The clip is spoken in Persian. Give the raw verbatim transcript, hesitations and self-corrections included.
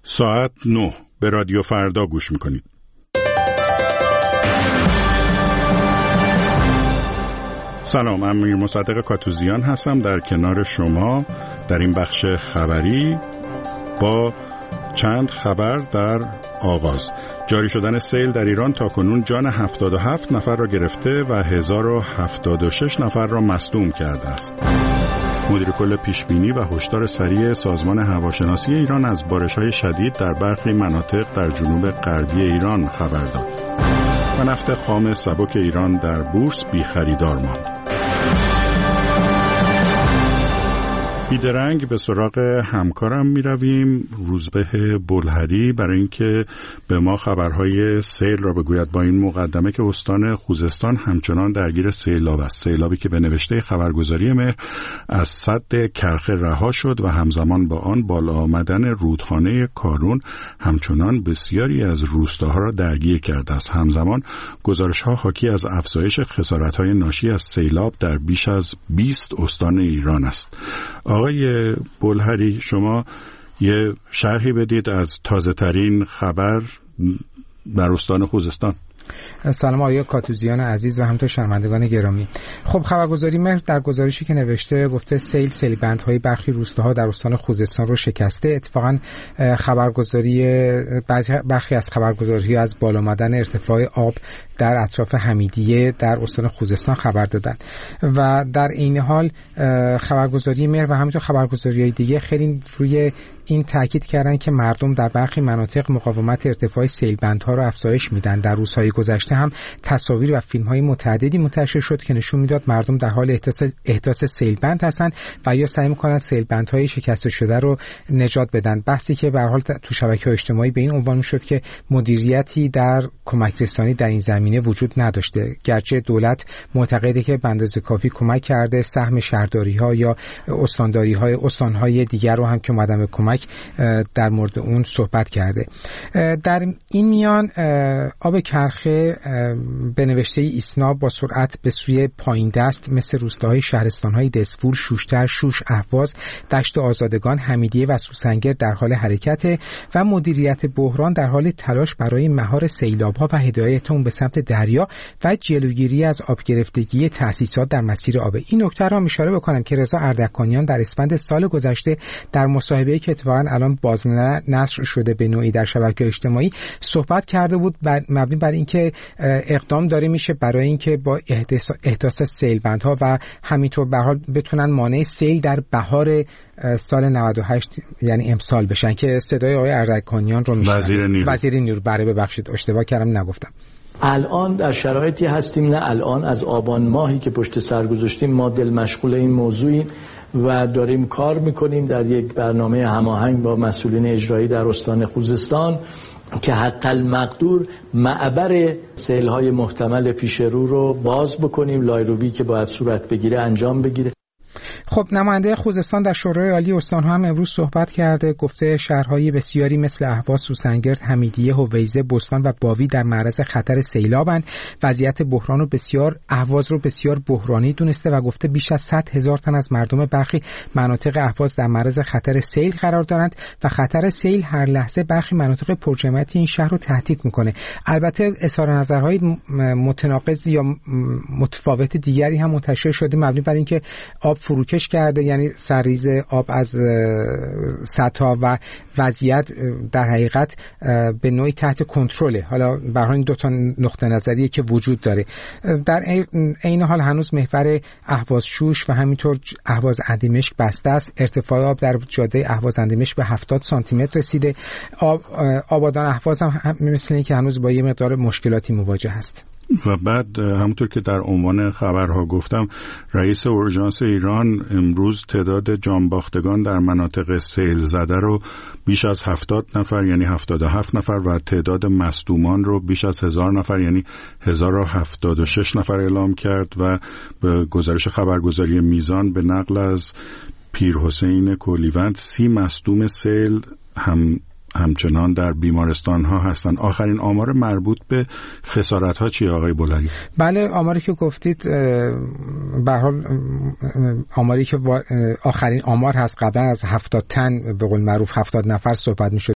ساعت نه به رادیو فردا گوش میکنید. سلام، من امیر مصدق کاتوزیان هستم در کنار شما در این بخش خبری با چند خبر در آغاز. جاری شدن سیل در ایران تاکنون جان هفتاد و هفت نفر را گرفته و هزار و هفتاد و شش نفر را مصدوم کرده است. مدیر کل پیشبینی و هشدار سریع سازمان هواشناسی ایران از بارش‌های شدید در برخی مناطق در جنوب غربی ایران خبر داد و نفت خام سبک ایران در بورس بی خریدار ماند. بیدرنگ به سراغ همکارم می رویم، روزبه بلهری، برای اینکه به ما خبرهای سیل را بگوید. با این مقدمه که استان خوزستان همچنان درگیر سیلاب است، سیلابی که به نوشته خبرگزاری مهر از سد کرخه رها شد و همزمان با آن بالا آمدن رودخانه کارون همچنان بسیاری از روستاها را درگیر کرده است. همزمان گزارش‌ها حاکی از افزایش خسارت‌های ناشی از سیلاب در بیش از بیست استان ایران است. آقای بلهری، شما یه شرحی بدید از تازه ترین خبر در استان خوزستان. سلام آقای کاتوزیان عزیز و همینطور شنوندگان گرامی. خب خبرگزاری مهر در گزارشی که نوشته گفته سیل سیلبندهای برخی روستاها در استان خوزستان رو شکسته. اتفاقا خبرگزاری برخی از خبرگزاری‌ها از بالا آمدن ارتفاع آب در اطراف حمیدیه در استان خوزستان خبر دادن و در این حال خبرگزاری مهر و همینطور خبرگزاری‌های دیگه خیلی روی این تاکید کردن که مردم در برخی مناطق مقاومت ارتفاع سیلبندها رو افزایش میدن. در روزهای گذشته هم تصاویر و فیلم‌های متعددی منتشر شد که نشون میداد مردم در حال احداث احداث سیلبند هستن و یا سعی می‌کنن سیلبندهای شکسته شده رو نجات بدن. بحثی که به هر حال تو شبکه‌های اجتماعی به این عنوان می‌شد که مدیریتی در کمک رسانی در این زمینه وجود نداشته، گرچه دولت معتقده که به اندازه کافی کمک کرده. سهم شهرداری‌ها یا استانداری‌های استان‌های دیگر رو هم که اومدن به کمک در مورد اون صحبت کرده. در این میان آب کرخه به نوشته ایسنا با سرعت به سوی پایین دست مثل روستاهای شهرستان‌های دسفول، شوشتر، شوش، اهواز، دشت آزادگان، حمیدیه و سوسنگر در حال حرکت و مدیریت بحران در حال تلاش برای مهار سیلاب‌ها و هدایت اون به سمت دریا و جلوگیری از آب گرفتگی تأسیسات در مسیر آب. این نکته را اشاره بکنم که رضا اردکانیان در اسفند سال گذشته در مصاحبه‌ای که اتفاقاً الان بازنشر شده به نوعی در شبکه‌های اجتماعی صحبت کرده بود مبنی بر اینکه اقدام داره میشه برای اینکه با احداث سیلبندها و همینطور به حال بتونن مانع سیل در بهار سال نود و هشت یعنی امسال بشن. که صدای آقای اردکانیان رو میشنوید. وزیر نیرو وزیر نیرو بره ببخشید اشتباه کردم نگفتم. الان در شرایطی هستیم، نه الان از آبان ماهی که پشت سر گذاشتیم ما دل مشغول این موضوعیم و داریم کار میکنیم در یک برنامه هماهنگ با مسئولین اجرایی در استان خوزستان که حتی المقدور معبر سیل‌های محتمل پیش رو رو باز بکنیم، لایروبی که باید صورت بگیره انجام بگیره. خب نماینده خوزستان در شورای عالی استان‌ها هم امروز صحبت کرده. گفته شهرهای بسیاری مثل اهواز، سوسنگرد، حمیدیه، هویزه، بستان و باوی در معرض خطر سیلابند. وضعیت بحران رو بسیار اهواز رو بسیار بحرانی دونسته و گفته بیش از صد هزار تن از مردم برخی مناطق اهواز در معرض خطر سیل قرار دارند و خطر سیل هر لحظه برخی مناطق پرجمعیت این شهر رو تهدید میکنه. البته اظهار نظرهای متناقض یا متفاوت دیگری هم منتشر شده مبنی بر اینکه آب فروکش کرده، یعنی سرریز آب از سطح و وضعیت در حقیقت به نوعی تحت کنترله. حالا به هر حال این دو تا نقطه نظریه که وجود داره. در عین حال هنوز محور اهواز شوش و همینطور اهواز اندیمشک بسته است. ارتفاع آب در جاده اهواز اندیمشک به هفتاد سانتی متر رسیده. آب آبادان اهواز هم مثل اینکه هنوز با یه مقدار مشکلاتی مواجه است. و بعد همونطور که در عنوان خبرها گفتم، رئیس اورژانس ایران امروز تعداد جانباختگان در مناطق سیل زده رو بیش از هفتاد نفر یعنی هفتاد و هفت نفر و تعداد مصدومان رو بیش از هزار نفر یعنی هزار و هفتاد و شش نفر اعلام کرد و به گزارش خبرگزاری میزان به نقل از پیر حسین کلیوند سی مصدوم سیل هم همچنان در بیمارستان ها هستند. آخرین آمار مربوط به خسارت ها چیه آقای بلهری؟ بله، آماری که گفتید به هر حال آماری که آخرین آمار هست. قبلا از هفتاد تن به قول معروف هفتاد نفر صحبت می‌شد